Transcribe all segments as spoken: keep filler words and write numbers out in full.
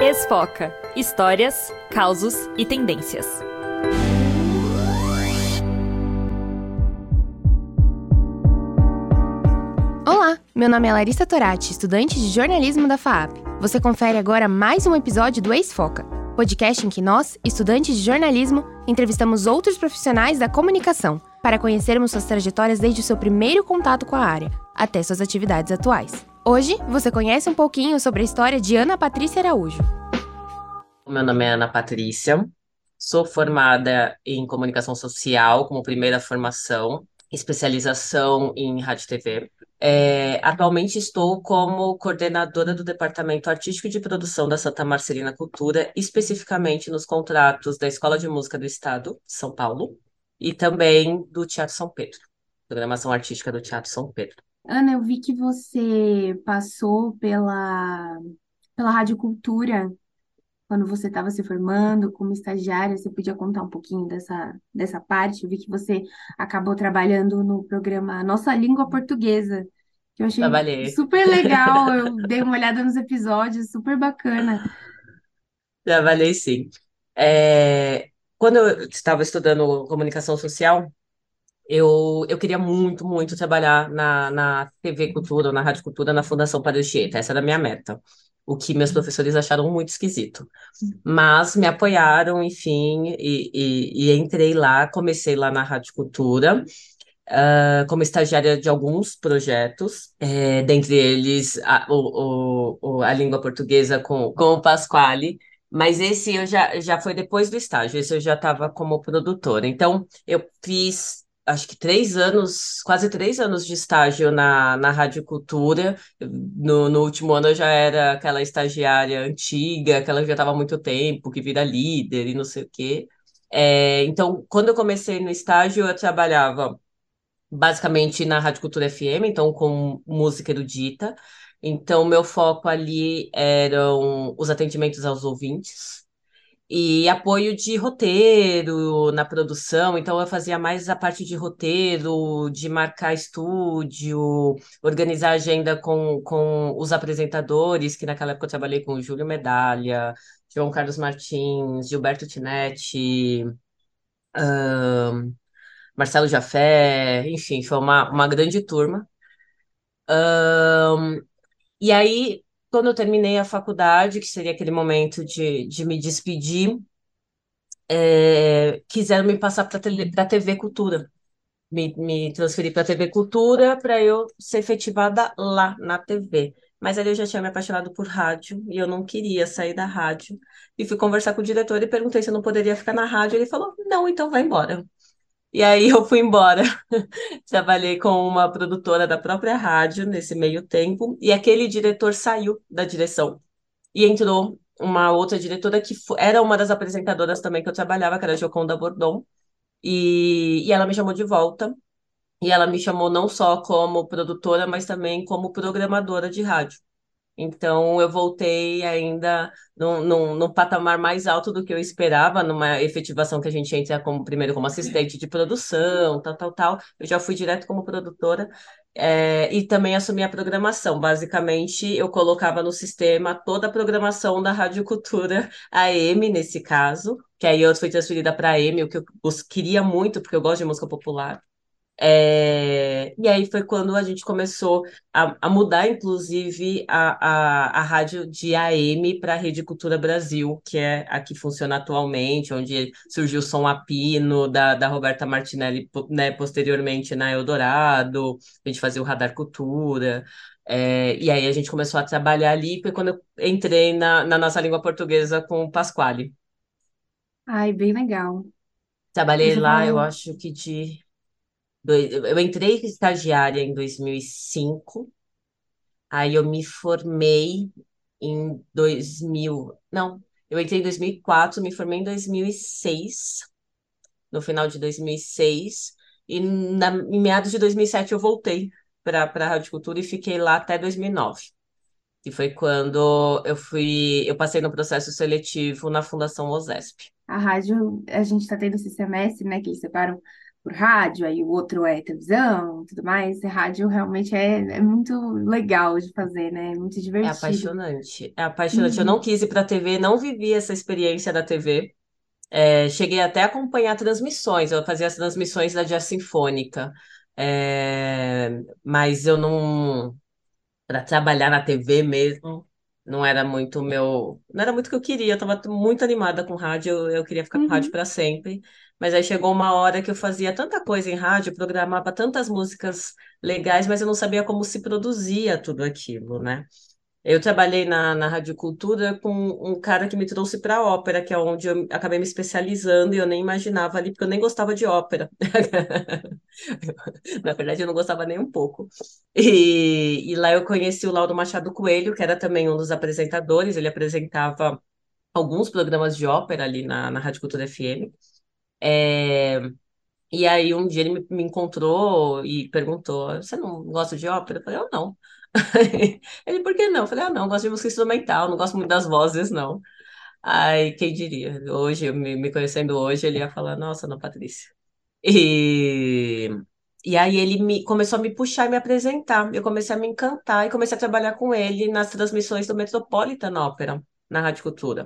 Exfoca. Histórias, causos e tendências. Olá, meu nome é Larissa Torati, estudante de jornalismo da FAAP. Você confere agora mais um episódio do Exfoca, podcast em que nós, estudantes de jornalismo, entrevistamos outros profissionais da comunicação para conhecermos suas trajetórias desde o seu primeiro contato com a área até suas atividades atuais. Hoje, você conhece um pouquinho sobre a história de Ana Patrícia Araújo. Meu nome é Ana Patrícia, sou formada em comunicação social como primeira formação, especialização em rádio e T V. É, atualmente estou como coordenadora do Departamento Artístico de Produção da Santa Marcelina Cultura, especificamente nos contratos da Escola de Música do Estado, de São Paulo, e também do Teatro São Pedro, programação artística do Teatro São Pedro. Ana, eu vi que você passou pela, pela Rádio Cultura quando você estava se formando como estagiária. Você podia contar um pouquinho dessa, dessa parte? Eu vi que você acabou trabalhando no programa Nossa Língua Portuguesa, que eu achei Trabalhei. super legal. Eu dei uma olhada nos episódios, super bacana. Trabalhei sim. É, quando eu estava estudando comunicação social, eu, eu queria muito, muito trabalhar na, na T V Cultura, ou na Rádio Cultura, na Fundação Padre Anchieta. Essa era a minha meta. O que meus professores acharam muito esquisito. Mas me apoiaram, enfim, e, e, e entrei lá, comecei lá na Rádio Cultura, ah, como estagiária de alguns projetos, eh, dentre eles a, o, o, o- a língua portuguesa com, com o Pasquale, mas esse eu já, já foi depois do estágio, esse eu já estava como produtora. Então, eu fiz, acho que três anos, quase três anos de estágio na, na Rádio Cultura. No, no último ano eu já era aquela estagiária antiga, aquela que já estava há muito tempo, que vira líder e não sei o quê. Eh, então, quando eu comecei no estágio, eu trabalhava basicamente na Rádio Cultura F M, então com música erudita. Então, meu foco ali eram os atendimentos aos ouvintes e apoio de roteiro na produção. Então, eu fazia mais a parte de roteiro, de marcar estúdio, organizar agenda com, com os apresentadores, que naquela época eu trabalhei com o Júlio Medalha, João Carlos Martins, Gilberto Tinetti, Marcelo Jafé, enfim, foi uma, uma grande turma. E aí, quando eu terminei a faculdade, que seria aquele momento de, de me despedir, é, quiseram me passar para a T V Cultura. Me, me transferir para a T V Cultura para eu ser efetivada lá na T V. Mas ali eu já tinha me apaixonado por rádio e eu não queria sair da rádio. E fui conversar com o diretor e perguntei se eu não poderia ficar na rádio. Ele falou: não, então vai embora. E aí eu fui embora. Trabalhei com uma produtora da própria rádio nesse meio tempo, e aquele diretor saiu da direção e entrou uma outra diretora que fo- era uma das apresentadoras também que eu trabalhava, que era a Gioconda Bordon, e, e ela me chamou de volta. E ela me chamou não só como produtora, mas também como programadora de rádio. Então, eu voltei ainda num, num, num patamar mais alto do que eu esperava, numa efetivação que a gente entra como, primeiro como assistente de produção, tal, tal, tal. Eu já fui direto como produtora, eh, e também assumi a programação. Basicamente, eu colocava no sistema toda a programação da Rádio Cultura A M, nesse caso, que aí eu fui transferida para a M, o que eu bus- queria muito, porque eu gosto de música popular. É, e aí foi quando a gente começou a, a mudar, inclusive, a, a, a rádio de A M para a Rede Cultura Brasil, que é a que funciona atualmente, onde surgiu o Som Apino, da, da Roberta Martinelli, po- né, posteriormente na Eldorado, a gente fazia o Radar Cultura. É, e aí a gente começou a trabalhar ali, foi quando eu entrei na, na nossa língua portuguesa com o Pasquale. Ai, bem legal. Trabalhei Você lá, eu falou. acho que de Doi- Eu entrei estagiária em dois mil e cinco, aí eu me formei em dois mil. Não, eu entrei em dois mil e quatro, me formei em dois mil e seis, no final de dois mil e seis, e seis, e na, em meados de dois mil e sete eu voltei para para a Rádio Cultura e fiquei lá até dois mil e nove, que foi quando eu fui, eu passei no processo seletivo na Fundação OSESP. A rádio, a gente está tendo esse semestre, né, que eles separam por rádio, aí o outro é televisão, tudo mais. E rádio realmente é, é muito legal de fazer, né? É muito É divertido. apaixonante. É apaixonante. Eu não Uhum, quis ir para a T V, não vivi essa experiência da T V. É, cheguei até a acompanhar transmissões. Eu fazia as transmissões da Jazz Sinfônica. É, mas eu não. Para trabalhar na T V mesmo, não era muito o meu. Não era muito o que eu queria. Eu estava muito animada com rádio. Eu, eu queria ficar com rádio uhum, para sempre. Mas aí chegou uma hora que eu fazia tanta coisa em rádio, programava tantas músicas legais, mas eu não sabia como se produzia tudo aquilo, né? Eu trabalhei na, na Rádio Cultura com um cara que me trouxe para a ópera, que é onde eu acabei me especializando, e eu nem imaginava ali, porque eu nem gostava de ópera. Na verdade, eu não gostava nem um pouco. E, e lá eu conheci o Lauro Machado Coelho, que era também um dos apresentadores, ele apresentava alguns programas de ópera ali na, na Rádio Cultura F M. É, e aí um dia ele me, me encontrou e perguntou: Você não gosta de ópera? Eu falei: Eu não. Ele, por que não? Eu falei: Ah, não, gosto de música instrumental, não gosto muito das vozes, não. Ai, quem diria? Hoje, eu me, me conhecendo hoje, ele ia falar: Nossa, não, Patrícia. E, e aí ele me, começou a me puxar e me apresentar. Eu comecei a me encantar e comecei a trabalhar com ele nas transmissões do Metropolitan Opera, na Rádio Cultura.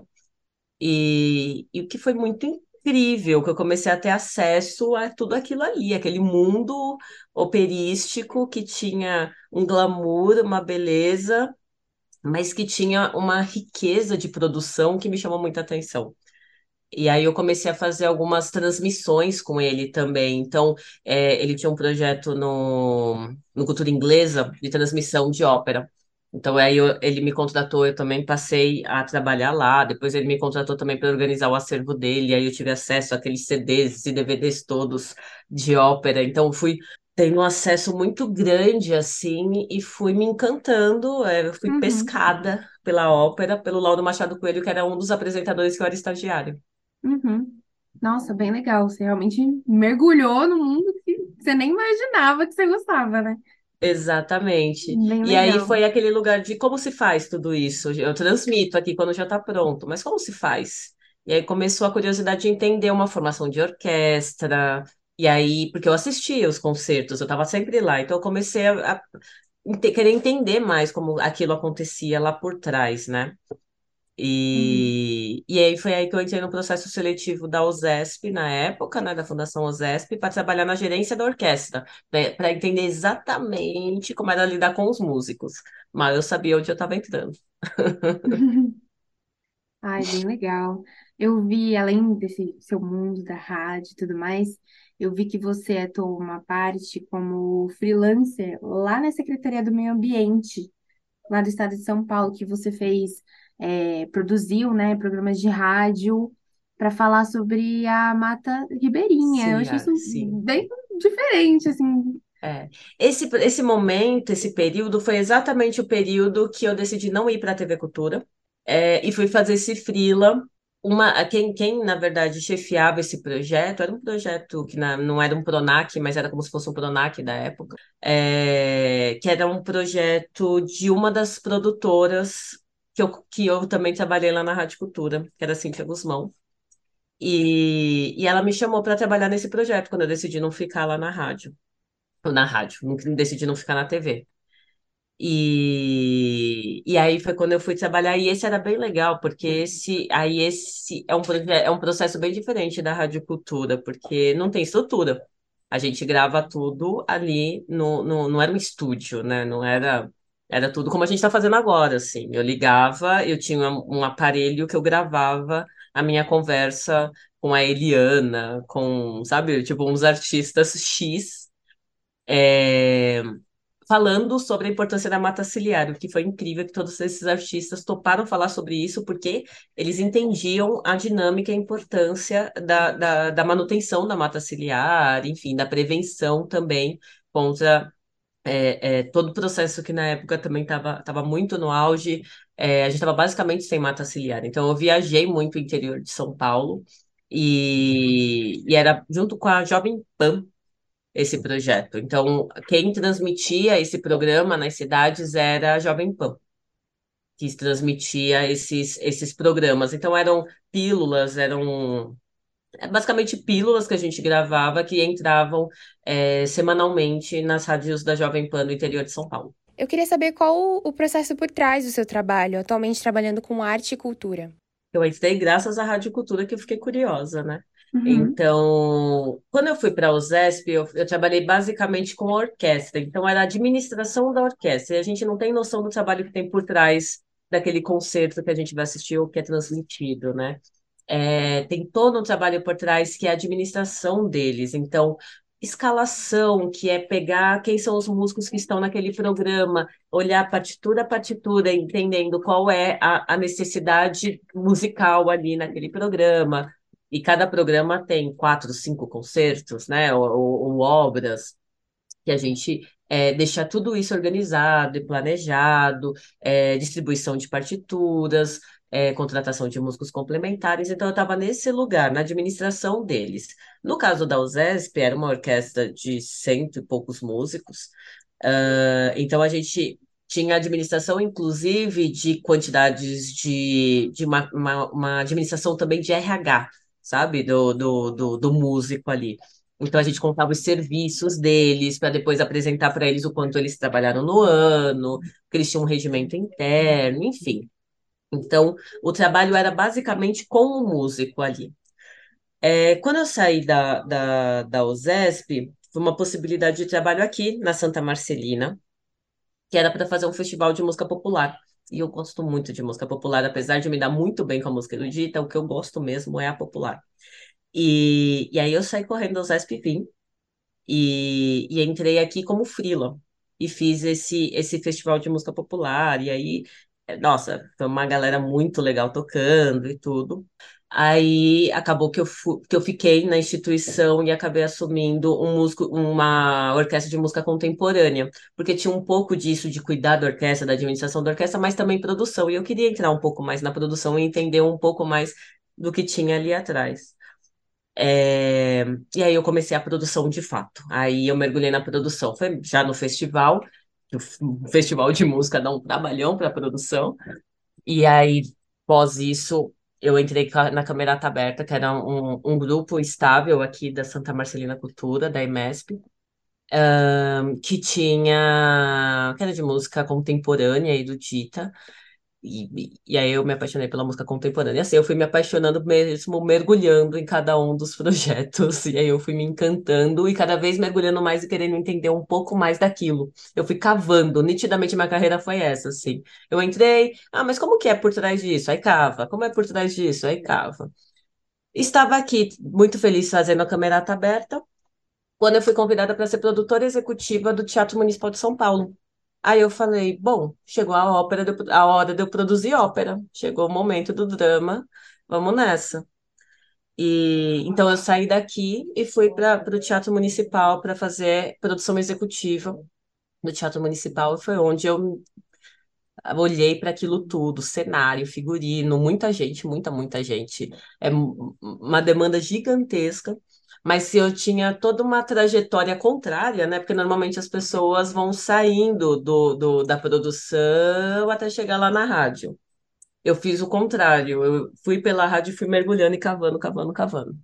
E, e o que foi muito incrível, que eu comecei a ter acesso a tudo aquilo ali, aquele mundo operístico que tinha um glamour, uma beleza, mas que tinha uma riqueza de produção que me chamou muita atenção. E aí eu comecei a fazer algumas transmissões com ele também. Então, é, ele tinha um projeto no, no Cultura Inglesa de transmissão de ópera. Então, aí eu- ele me contratou, eu também passei a trabalhar lá. Depois ele me contratou também para organizar o acervo dele. Aí eu tive acesso àqueles C Ds e D V Ds todos de ópera. Então, fui tendo um acesso muito grande, assim, e fui me encantando. É, eu fui uhum, pescada pela ópera, pelo Lauro Machado Coelho, que era um dos apresentadores que eu era estagiária. uhum. Nossa, bem legal. Você realmente mergulhou no mundo que você nem imaginava que você gostava, né? Exatamente. Bem E aí legal. foi aquele lugar de como se faz tudo isso. Eu transmito aqui quando já está pronto, mas como se faz? E aí começou a curiosidade de entender uma formação de orquestra. E aí, porque eu assistia os concertos, eu estava sempre lá, então eu comecei a, a ente- querer entender mais como aquilo acontecia lá por trás, né? Uhum. E, e aí foi aí que eu entrei no processo seletivo da OSESP na época, né, da Fundação OSESP, para trabalhar na gerência da orquestra, para entender exatamente como era lidar com os músicos. Mas eu sabia onde eu estava entrando. Ai, bem legal. Eu vi, além desse seu mundo da rádio e tudo mais, eu vi que você atuou uma parte como freelancer lá na Secretaria do Meio Ambiente, lá do estado de São Paulo, que você fez, é, produziu, né, programas de rádio para falar sobre a mata ribeirinha. Eu Sim, achei ah, isso sim. bem diferente, assim. É. Esse, esse momento, esse período, foi exatamente o período que eu decidi não ir para a T V Cultura, é, e fui fazer esse freela. Uma, quem, quem, na verdade, chefiava esse projeto, era um projeto que na- não era um Pronac, mas era como se fosse um Pronac da época, é, que era um projeto de uma das produtoras que eu, que eu também trabalhei lá na Rádio Cultura, que era a Cíntia Guzmão. E, e ela me chamou para trabalhar nesse projeto, quando eu decidi não ficar lá na rádio na rádio, não decidi não ficar na T V. E, e aí foi quando eu fui trabalhar, e esse era bem legal, porque esse aí esse é um, proje- é um processo bem diferente da Rádio Cultura, porque não tem estrutura. A gente grava tudo ali no, no, não era um estúdio, né? Não era, era tudo como a gente está fazendo agora, assim. Eu ligava, eu tinha um aparelho que eu gravava a minha conversa com a Eliana, com, sabe, tipo, uns artistas X. é, Falando sobre a importância da mata ciliar, o que foi incrível que todos esses artistas toparam falar sobre isso, porque eles entendiam a dinâmica e a importância da, da, da manutenção da mata ciliar, enfim, da prevenção também contra é, é, todo o processo que na época também estava tava muito no auge. É, a gente estava basicamente sem mata ciliar. Então eu viajei muito o interior de São Paulo e, e era junto com a Jovem Pan esse projeto. Então, quem transmitia esse programa nas cidades era a Jovem Pan, que transmitia esses, esses programas. Então, eram pílulas, eram é basicamente pílulas que a gente gravava que entravam é, semanalmente nas rádios da Jovem Pan no interior de São Paulo. Eu queria saber qual o o processo por trás do seu trabalho, atualmente trabalhando com arte e cultura. Eu entrei graças à Rádio Cultura que eu fiquei curiosa, né? Uhum. Então, quando eu fui para a USESP, eu, eu trabalhei basicamente com a orquestra. Então, era a administração da orquestra. E a gente não tem noção do trabalho que tem por trás daquele concerto que a gente vai assistir ou que é transmitido, né? É, tem todo um trabalho por trás que é a administração deles. Então, escalação, que é pegar quem são os músicos que estão naquele programa, olhar partitura a partitura, entendendo qual é a, a necessidade musical ali naquele programa. E cada programa tem quatro, cinco concertos, né? Ou, ou- ou obras que a gente é, deixa tudo isso organizado e planejado, é, distribuição de partituras, é, contratação de músicos complementares. Então, eu estava nesse lugar, na administração deles. No caso da USESP, era uma orquestra de cento e poucos músicos. Ah, então, a gente tinha administração, inclusive, de quantidades de, de uma, uma, uma administração também de R H, sabe? Do, do, do, do músico ali. Então a gente contava os serviços deles para depois apresentar para eles o quanto eles trabalharam no ano, que eles tinham um regimento interno, enfim. Então o trabalho era basicamente com o músico ali. É, quando eu saí da, da, da USESP, foi uma possibilidade de trabalho aqui na Santa Marcelina, que era para fazer um festival de música popular. E eu gosto muito de música popular, apesar de me dar muito bem com a música erudita, o que eu gosto mesmo é a popular. E, e aí eu saí correndo da USESP e vim. E, e entrei aqui como freela e fiz esse, esse festival de música popular. E aí, eh, nossa, foi uma galera muito legal tocando e tudo. Aí acabou que eu, fu- que eu fiquei na instituição e acabei assumindo um músico, uma orquestra de música contemporânea, porque tinha um pouco disso de cuidar da orquestra, da administração da orquestra, mas também produção. E eu queria entrar um pouco mais na produção e entender um pouco mais do que tinha ali atrás. É, E aí eu comecei a produção de fato. Aí eu mergulhei na produção. Foi já no festival, que o f- o festival de música dá um trabalhão para produção. E aí, após isso, eu entrei ca- na Camerata Aberta, que era um, um grupo estável aqui da Santa Marcelina Cultura, da EMESP, ahn, que tinha, que era de música contemporânea e erudita. E, e aí eu me apaixonei pela música contemporânea. E assim, eu fui me apaixonando mesmo, mergulhando em cada um dos projetos. E aí eu fui me encantando e cada vez mergulhando mais e querendo entender um pouco mais daquilo. Eu fui cavando, nitidamente minha carreira foi essa, assim. Eu entrei, ah, mas como que é por trás disso? Aí cava. Como é por trás disso? Aí cava. Estava aqui muito feliz fazendo a Camerata Aberta quando eu fui convidada para ser produtora executiva do Teatro Municipal de São Paulo. Aí eu falei, bom, chegou a ópera, de eu- a hora de eu produzir ópera, chegou o momento do drama, vamos nessa. E então eu saí daqui e fui para o Teatro Municipal para fazer produção executiva do Teatro Municipal, e foi onde eu olhei para aquilo tudo, cenário, figurino, muita gente, muita, muita gente. É um- uma demanda gigantesca, mas se eu tinha toda uma trajetória contrária, né? Porque normalmente as pessoas vão saindo do, do- da produção até chegar lá na rádio. Eu fiz o contrário, eu fui pela rádio e fui mergulhando e cavando, cavando, cavando.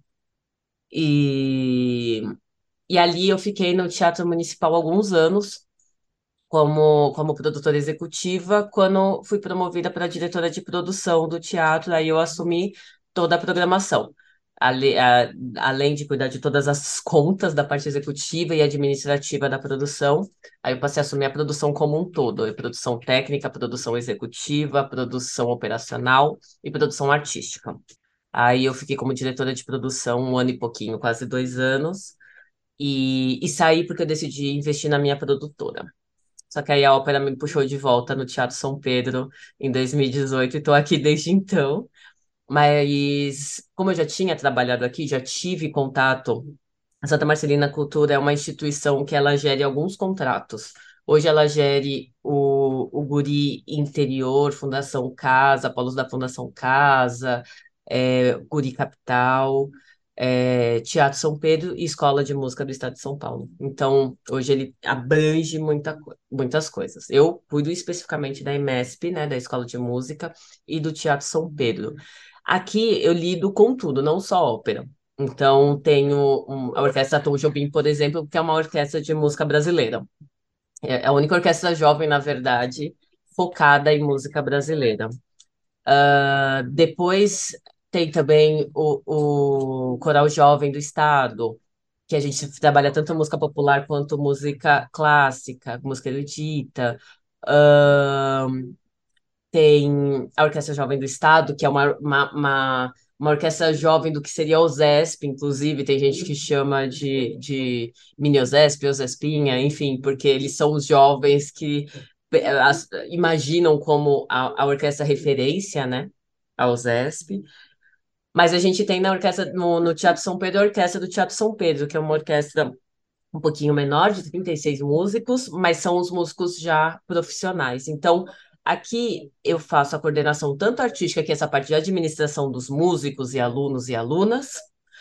E, e ali eu fiquei no Teatro Municipal alguns anos como, como produtora executiva. Quando fui promovida para diretora de produção do teatro, aí eu assumi toda a programação. Ale- a- além de cuidar de todas as contas da parte executiva e administrativa da produção, aí eu passei a assumir a produção como um todo, a produção técnica, produção executiva, produção operacional e produção artística. Aí eu fiquei como diretora de produção um ano e pouquinho, quase dois anos, e, e saí porque eu decidi investir na minha produtora. Só que aí a ópera me puxou de volta no Teatro São Pedro em dois mil e dezoito e estou aqui desde então. Mas como eu já tinha trabalhado aqui, já tive contato. A Santa Marcelina Cultura é uma instituição que ela gere alguns contratos. Hoje ela gere o, o Guri Interior, Fundação Casa, Polos da Fundação Casa, é, Guri Capital, é, Teatro São Pedro e Escola de Música do Estado de São Paulo. Então, hoje ele abrange muita, co- muitas coisas. Eu cuido especificamente da EMESP, né, da Escola de Música, e do Teatro São Pedro. Aqui eu lido com tudo, não só ópera. Então, tenho um- a Orquestra Tom Jobim, por exemplo, que é uma orquestra de música brasileira. É a única orquestra jovem, na verdade, focada em música brasileira. Ah, depois tem também o, o Coral Jovem do Estado, que a gente trabalha tanto música popular quanto música clássica, música erudita. Tem a Orquestra Jovem do Estado, que é uma, uma, uma, uma orquestra jovem do que seria o OSESP, inclusive, tem gente que chama de, de mini OSESP, OSESPinha, enfim, porque eles são os jovens que eh, as- imaginam como a, a orquestra referência, né, ao OSESP. Mas a gente tem na orquestra, no, no Teatro São Pedro, a Orquestra do Teatro São Pedro, que é uma orquestra um pouquinho menor, de trinta e seis músicos, mas são os músicos já profissionais. Então, aqui eu faço a coordenação tanto artística, que é essa parte de administração dos músicos e alunos e alunas,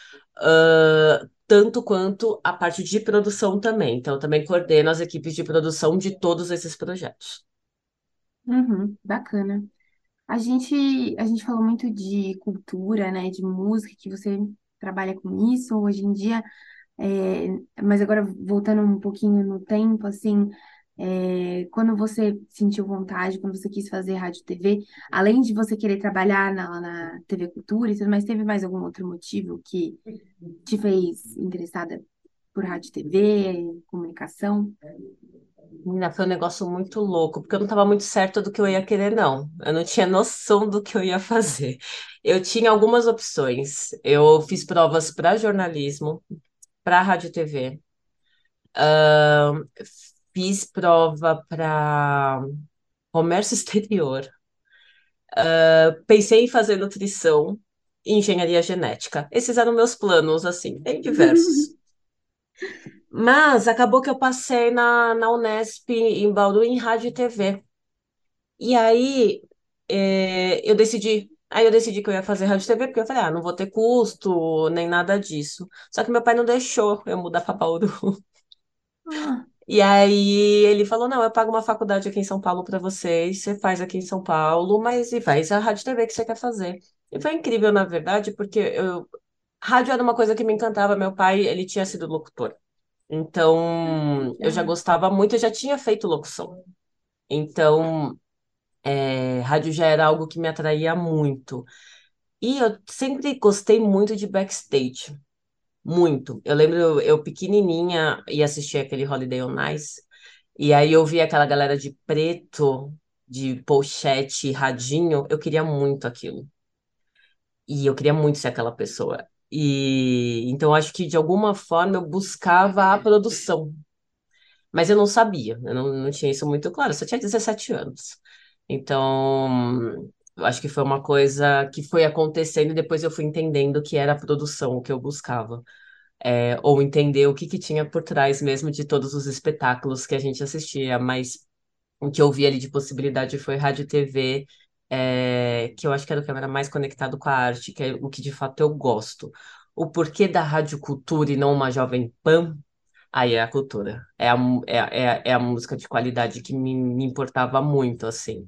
ah, tanto quanto a parte de produção também. Então, eu também coordeno as equipes de produção de todos esses projetos. Uhum, bacana. A gente, a gente falou muito de cultura, né, de música, que você trabalha com isso hoje em dia. É, mas agora, voltando um pouquinho no tempo, assim, é, quando você sentiu vontade, quando você quis fazer rádio e T V, além de você querer trabalhar na, na T V Cultura e tudo mais, teve mais algum outro motivo que te fez interessada por rádio e T V, comunicação? Menina, foi um negócio muito louco, porque eu não estava muito certa do que eu ia querer, não. Eu não tinha noção do que eu ia fazer. Eu tinha algumas opções. Eu fiz provas para jornalismo, para rádio e T V. Ahn, Fiz prova para comércio exterior. Pensei em fazer nutrição e engenharia genética. Esses eram meus planos, assim, bem diversos. Mas acabou que eu passei na, na Unesp em Bauru em rádio e T V. E aí é, eu decidi. Aí eu decidi que eu ia fazer rádio e T V, porque eu falei, ah, não vou ter custo, nem nada disso. Só que meu pai não deixou eu mudar para Bauru. Ah, E aí ele falou: não, eu pago uma faculdade aqui em São Paulo para vocês, você faz aqui em São Paulo, mas e faz a rádio e T V que você quer fazer. E foi incrível, na verdade, porque eu, rádio era uma coisa que me encantava. Meu pai, ele tinha sido locutor. Então, eu já legal. gostava muito, eu já tinha feito locução. Então, é, rádio já era algo que me atraía muito. E eu sempre gostei muito de backstage. Muito. Eu lembro eu, eu pequenininha ia assistir aquele Holiday on Ice. E aí eu vi aquela galera de preto, de pochete, radinho, eu queria muito aquilo. E eu queria muito ser aquela pessoa. E então acho que de alguma forma eu buscava a produção, mas eu não sabia, eu não, não tinha isso muito claro, eu só tinha dezessete anos. Então, eu acho que foi uma coisa que foi acontecendo e depois eu fui entendendo que era a produção o que eu buscava. É, ou entender o que que tinha por trás mesmo de todos os espetáculos que a gente assistia, mas o que eu vi ali de possibilidade foi rádio e T V, é, que eu acho que era o que era mais conectado com a arte, que é o que de fato eu gosto. O porquê da Rádio Cultura e não uma Jovem Pan, aí é a cultura. É a, mu- é, a- é, a é a música de qualidade que me, me importava muito, assim.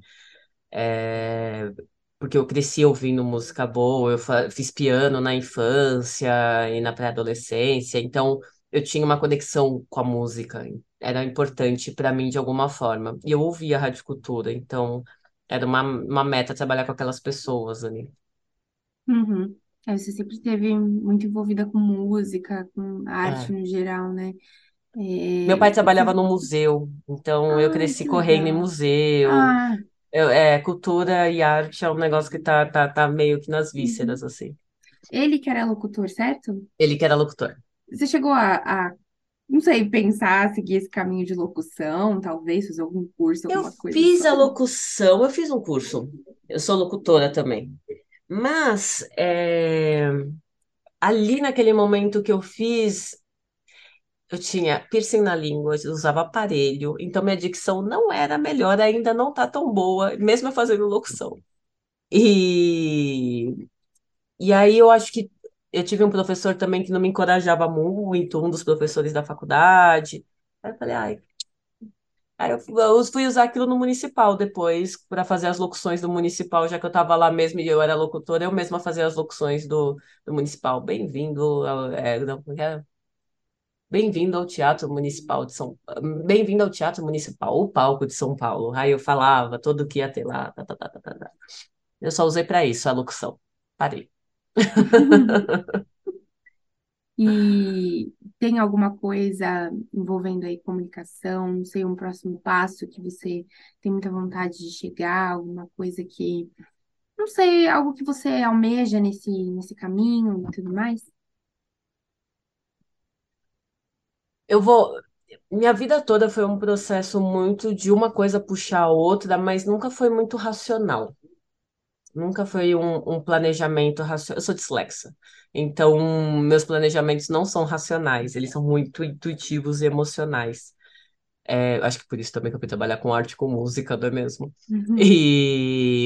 É, porque eu cresci ouvindo música boa, eu fa- fiz piano na infância e na pré-adolescência, então eu tinha uma conexão com a música, era importante para mim de alguma forma. E eu ouvia a Rádio Cultura, então era uma, uma meta trabalhar com aquelas pessoas ali. Uhum. É, você sempre esteve muito envolvida com música, com arte É. no geral, né? Meu É, pai trabalhava você- no museu, então eu Ai, cresci que correndo em legal. museu. Ah, Eu- é, cultura e arte é um negócio que tá, tá, tá meio que nas uhum. vísceras, assim. Ele que era locutor, certo? Ele que era locutor. Você chegou a, a, não sei, pensar, seguir esse caminho de locução, talvez fazer algum curso, Eu alguma coisa fiz a sobre? locução, eu fiz um curso. Eu sou locutora também. Mas é, ali naquele momento que eu fiz, eu tinha piercing na língua, eu usava aparelho, então minha dicção não era melhor, ainda não tá tão boa, mesmo eu fazendo locução. E, e aí eu acho que eu tive um professor também que não me encorajava muito, um dos professores da faculdade. Aí eu falei, ai, Aí eu fu- eu fui usar aquilo no municipal depois, para fazer as locuções do municipal, já que eu estava lá mesmo e eu era locutora, eu mesma fazia as locuções do, do municipal. Bem-vindo ao, é, não, como é? Bem-vindo ao Teatro Municipal de São Bem-vindo ao Teatro Municipal, o palco de São Paulo. Aí eu falava tudo o que ia ter lá. Tá, tá, tá, tá, tá, tá. Eu só usei para isso a locução. Parei. E tem alguma coisa envolvendo aí comunicação, não sei, um próximo passo que você tem muita vontade de chegar, alguma coisa que, não sei, algo que você almeja nesse, nesse caminho e tudo mais? Eu vou. Minha vida toda foi um processo muito de uma coisa puxar a outra, mas nunca foi muito racional. Nunca foi um, um planejamento racional. Eu sou dislexa, então meus planejamentos não são racionais, eles são muito intuitivos e emocionais. É, acho que por isso também que eu fui trabalhar com arte, com música, não é mesmo? Uhum, E,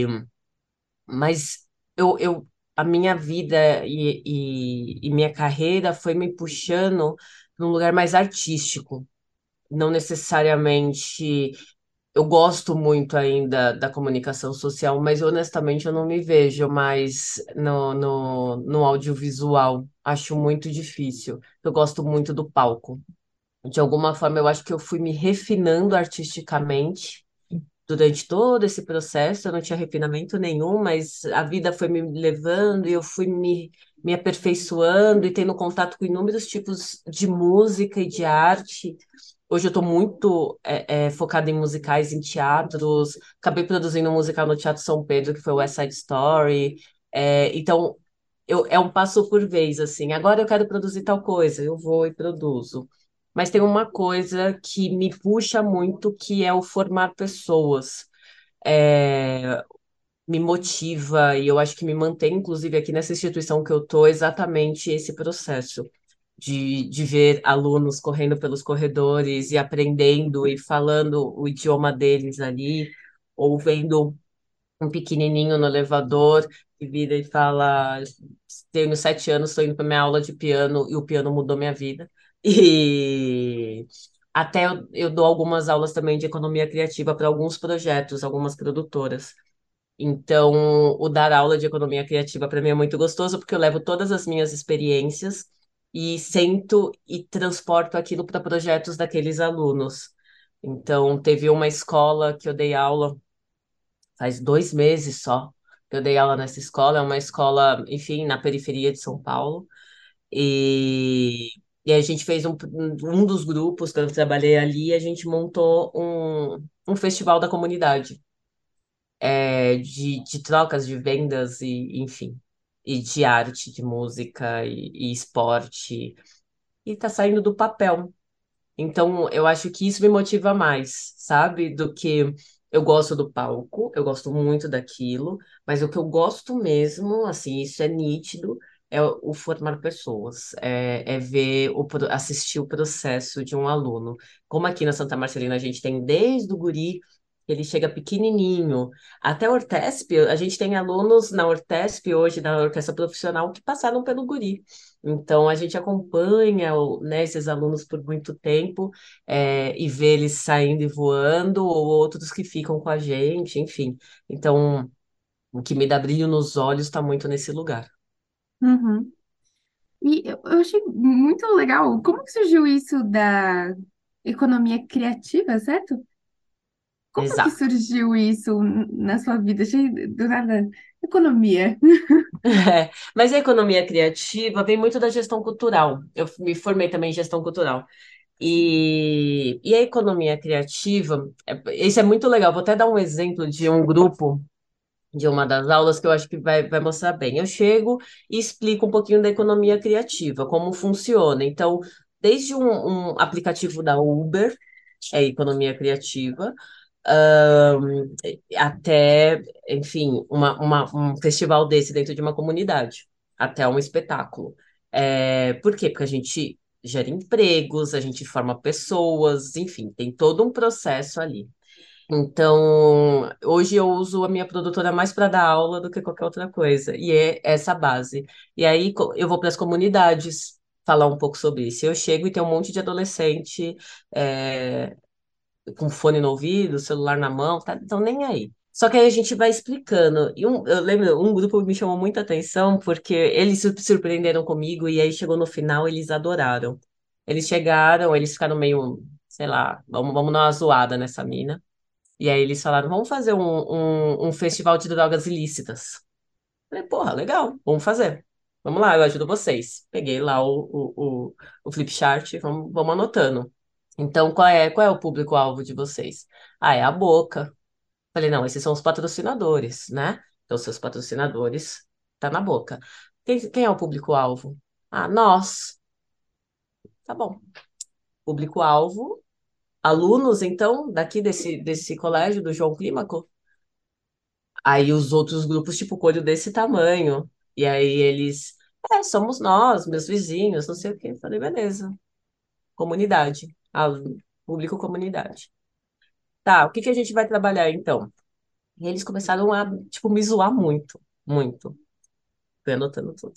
mas eu, eu, a minha vida e, e, e minha carreira foi me puxando para um lugar mais artístico, não necessariamente. Eu gosto muito ainda da comunicação social, mas honestamente eu não me vejo mais no, no, no audiovisual. Acho muito difícil. Eu gosto muito do palco. De alguma forma, eu acho que eu fui me refinando artisticamente durante todo esse processo. Eu não tinha refinamento nenhum, mas a vida foi me levando e eu fui me, me aperfeiçoando e tendo contato com inúmeros tipos de música e de arte. Hoje eu estou muito é, é, focada em musicais, em teatros. Acabei produzindo um musical no Teatro São Pedro, que foi o West Side Story. É, então, eu, é um passo por vez, assim. Agora eu quero produzir tal coisa, eu vou e produzo. Mas tem uma coisa que me puxa muito, que é o formar pessoas. É, me motiva e eu acho que me mantém, inclusive, aqui nessa instituição que eu estou, exatamente esse processo de, de ver alunos correndo pelos corredores e aprendendo e falando o idioma deles ali, ou vendo um pequenininho no elevador que vira e fala: tenho sete anos, estou indo para minha aula de piano e o piano mudou minha vida. E até eu, eu dou algumas aulas também de economia criativa para alguns projetos, algumas produtoras. Então, o dar aula de economia criativa para mim é muito gostoso, porque eu levo todas as minhas experiências e sento e transporto aquilo para projetos daqueles alunos. Então, teve uma escola que eu dei aula faz dois meses só, que eu dei aula nessa escola. É uma escola, enfim, na periferia de São Paulo. E, e a gente fez um, um dos grupos que eu trabalhei ali, a gente montou um, um festival da comunidade é, de, de trocas, de vendas e, enfim, e de arte, de música e, e esporte. E tá saindo do papel. Então, eu acho que isso me motiva mais, sabe? Do que eu gosto do palco, eu gosto muito daquilo, mas o que eu gosto mesmo, assim, isso é nítido, é o o formar pessoas, é, é ver, o, pro- assistir o processo de um aluno. Como aqui na Santa Marcelina a gente tem desde o guri, ele chega pequenininho, até a Ortesp, a gente tem alunos na Ortesp hoje, na orquestra profissional, que passaram pelo guri. Então, a gente acompanha, o- né, esses alunos por muito tempo, é, e vê eles saindo e voando, ou outros que ficam com a gente, enfim. Então, o que me dá brilho nos olhos está muito nesse lugar. uhum. E eu eu achei muito legal. Como que surgiu isso da economia criativa, certo? Como que Exato. surgiu isso n- na sua vida? Achei do nada. Economia. É, mas a economia criativa vem muito da gestão cultural. Eu me formei também em gestão cultural. E, e a economia criativa, é, isso é muito legal. Vou até dar um exemplo de um grupo de uma das aulas que eu acho que vai, vai mostrar bem. Eu chego e explico um pouquinho da economia criativa, como funciona. Então, desde um, um aplicativo da Uber, é economia criativa, ahn, até, enfim, uma, uma- um festival desse dentro de uma comunidade, até um espetáculo. É, por quê? Porque a gente gera empregos, a gente forma pessoas, enfim, tem todo um processo ali. Então, hoje eu uso a minha produtora mais para dar aula do que qualquer outra coisa, e é essa base. E aí co- eu vou para as comunidades falar um pouco sobre isso. Eu chego e tem um monte de adolescente, é, com fone no ouvido, celular na mão, tá? Então nem aí. Só que aí a gente vai explicando. E um, eu lembro, um grupo me chamou muita atenção porque eles se surpreenderam comigo e aí chegou no final, eles adoraram. Eles chegaram, eles ficaram meio, sei lá, vamos, vamos dar uma zoada nessa mina. E aí eles falaram, vamos fazer um, um, um festival de drogas ilícitas. Falei, porra, legal, vamos fazer. Vamos lá, eu ajudo vocês. Peguei lá o, o, o, o flipchart, vamos, vamos anotando. Então, qual é, qual é o público-alvo de vocês? Ah, é a Boca. Falei, não, esses são os patrocinadores, né? Então, seus patrocinadores tá na Boca. Quem, quem é o público-alvo? Ah, nós. Tá bom. Público-alvo, alunos, então, daqui desse, desse colégio, do João Clímaco. Aí os outros grupos, tipo, com olho desse tamanho. E aí eles, é, somos nós, meus vizinhos, não sei o quê. Falei, beleza. Comunidade. Aluno, público comunidade. Tá, o que que a gente vai trabalhar então? E eles começaram a, tipo, me zoar muito, muito. Fui anotando tudo.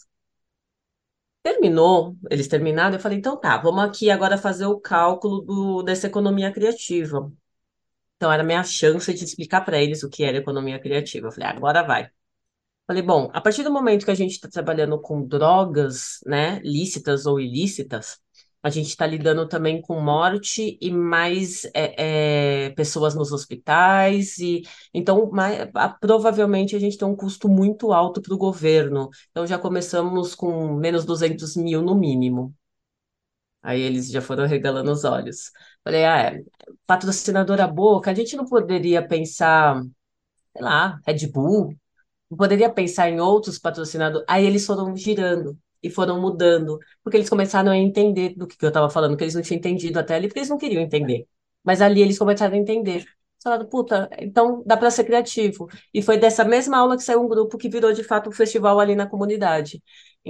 Terminou, eles terminaram, eu falei, então tá, vamos aqui agora fazer o cálculo do, dessa economia criativa. Então era a minha chance de explicar para eles o que era economia criativa. Eu falei, agora vai. Falei, bom, a partir do momento que a gente está trabalhando com drogas, né, lícitas ou ilícitas, a gente está lidando também com morte e mais é, é, pessoas nos hospitais, e então mais, a- provavelmente a gente tem um custo muito alto para o governo. Então já começamos com menos duzentos mil no mínimo. Aí eles já foram regalando os olhos. Falei, ah, é, patrocinadora Boca, a gente não poderia pensar, sei lá, Red Bull. Eu poderia pensar em outros patrocinadores. Aí eles foram girando e foram mudando, porque eles começaram a entender do que que eu estava falando, que eles não tinham entendido até ali, porque eles não queriam entender. Mas ali eles começaram a entender. Eles falaram, puta, então dá para ser criativo. E foi dessa mesma aula que saiu um grupo que virou de fato um festival ali na comunidade.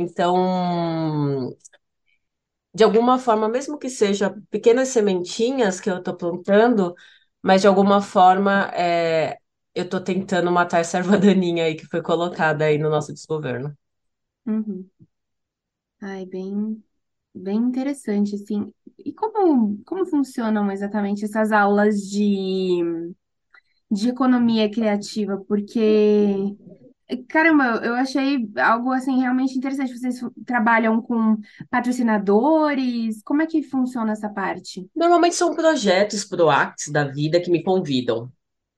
Então, de alguma forma, mesmo que seja pequenas sementinhas que eu estou plantando, mas de alguma forma é, eu estou tentando matar essa erva daninha aí que foi colocada aí no nosso desgoverno. Uhum. Ai, bem, bem interessante, assim. E como, como funcionam exatamente essas aulas de, de economia criativa? Porque, caramba, eu eu achei algo, assim, realmente interessante. Vocês trabalham com patrocinadores? Como é que funciona essa parte? Normalmente são projetos PROACTs da vida que me convidam.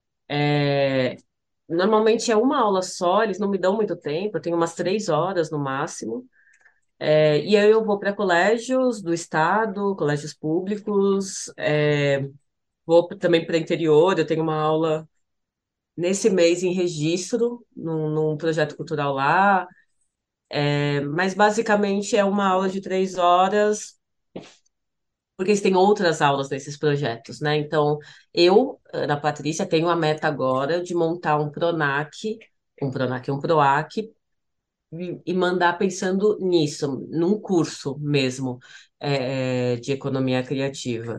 É, normalmente é uma aula só, eles não me dão muito tempo, eu tenho umas três horas no máximo. É, e aí eu vou para colégios do estado, colégios públicos, é, vou também para interior, eu tenho uma aula nesse mês em registro, num, num projeto cultural lá, é, mas basicamente é uma aula de três horas, porque eles têm outras aulas nesses projetos, né? Então, eu, Ana Patrícia, tenho a meta agora de montar um PRONAC, um PRONAC, um PROAC, e e mandar pensando nisso, num curso mesmo, é, de economia criativa.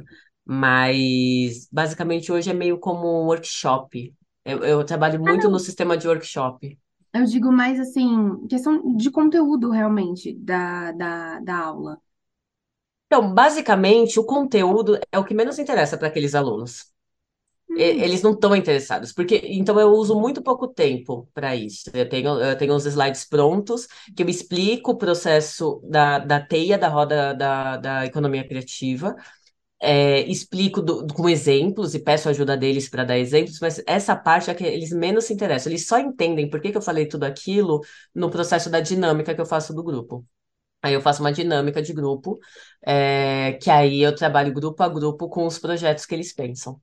Mas, basicamente, hoje é meio como um workshop. Eu, eu trabalho Ah, muito no não. sistema de workshop. Eu digo mais, assim, questão de conteúdo, realmente, da, da, da aula. Então, basicamente, o conteúdo é o que menos interessa para aqueles alunos. E- Hum, Eles não estão interessados, porque então eu uso muito pouco tempo para isso. Eu tenho, eu tenho os slides prontos, que eu explico o processo da, da teia da roda da, da economia criativa, é, explico do- com exemplos e peço ajuda deles para dar exemplos, mas essa parte é que eles menos se interessam. Eles só entendem por que que eu falei tudo aquilo no processo da dinâmica que eu faço do grupo. Aí eu faço uma dinâmica de grupo, é, que aí eu trabalho grupo a grupo com os projetos que eles pensam.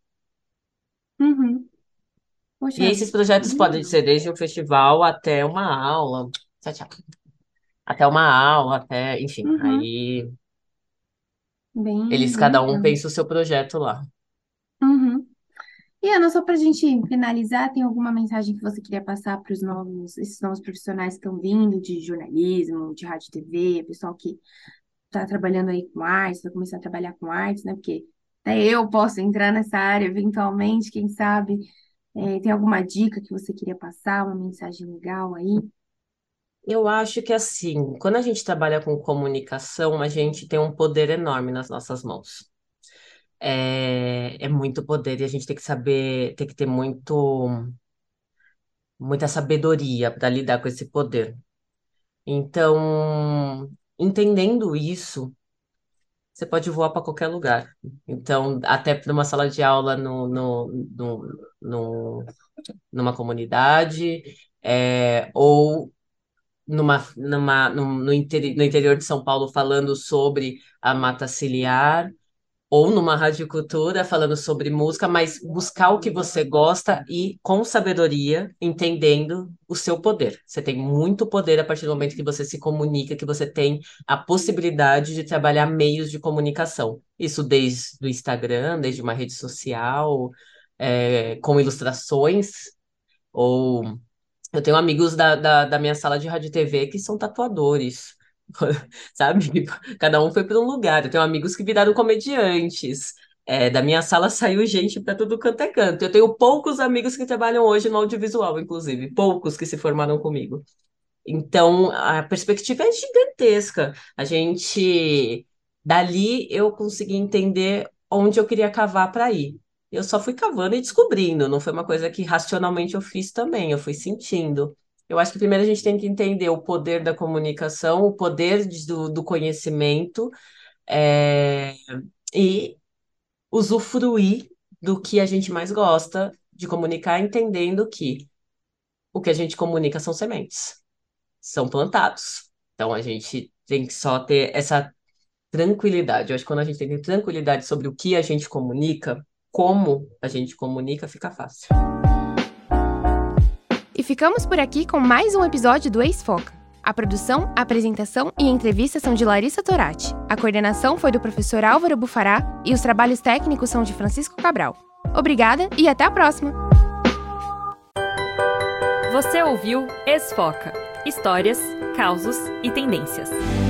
uhum. E Poxa, esses projetos bem podem legal. ser desde um festival até uma aula, tchau, tchau. Até uma aula, até, enfim, Uhum. aí Bem, eles bem cada um legal. pensa o seu projeto lá. Uhum. E Ana, só para a gente finalizar, tem alguma mensagem que você queria passar para os novos, esses novos profissionais que estão vindo de jornalismo, de rádio e T V, pessoal que está trabalhando aí com artes, vai começar a trabalhar com artes, né? Porque até eu posso entrar nessa área eventualmente, quem sabe. É, tem alguma dica que você queria passar, uma mensagem legal aí? Eu acho que assim, quando a gente trabalha com comunicação, a gente tem um poder enorme nas nossas mãos. é, é muito poder e a gente tem que saber, tem que ter muito, muita sabedoria para lidar com esse poder. Então, entendendo isso, você pode voar para qualquer lugar. Então, até para uma sala de aula no, no, no, no- numa comunidade, é, ou numa, numa, no, no, interi- no interior de São Paulo falando sobre a mata ciliar, ou numa radiocultura falando sobre música, mas buscar o que você gosta e com sabedoria, entendendo o seu poder. Você tem muito poder a partir do momento que você se comunica, que você tem a possibilidade de trabalhar meios de comunicação. Isso desde o Instagram, desde uma rede social, é, com ilustrações, ou eu tenho amigos da, da, da minha sala de rádio e T V que são tatuadores, sabe? Cada um foi para um lugar. Eu tenho amigos que viraram comediantes. É, da minha sala saiu gente para tudo quanto é canto. Eu tenho poucos amigos que trabalham hoje no audiovisual, inclusive. Poucos que se formaram comigo. Então, a perspectiva é gigantesca. A gente, dali, eu consegui entender onde eu queria cavar para ir. Eu só fui cavando e descobrindo, não foi uma coisa que racionalmente eu fiz também, eu fui sentindo. Eu acho que primeiro a gente tem que entender o poder da comunicação, o poder de- do, do conhecimento, é, e usufruir do que a gente mais gosta de comunicar, entendendo que o que a gente comunica são sementes, são plantados. Então a gente tem que só ter essa tranquilidade. Eu acho que quando a gente tem tranquilidade sobre o que a gente comunica, como a gente comunica, fica fácil. E ficamos por aqui com mais um episódio do Ex-Foca. A produção, a apresentação e a entrevista são de Larissa Torati. A coordenação foi do professor Álvaro Bufará e os trabalhos técnicos são de Francisco Cabral. Obrigada e até a próxima! Você ouviu Ex-Foca. Histórias, causos e tendências.